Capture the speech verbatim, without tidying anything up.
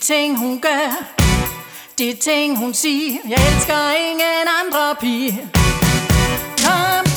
ting hun gør, de ting hun siger. Jeg elsker ingen andre pige. Kom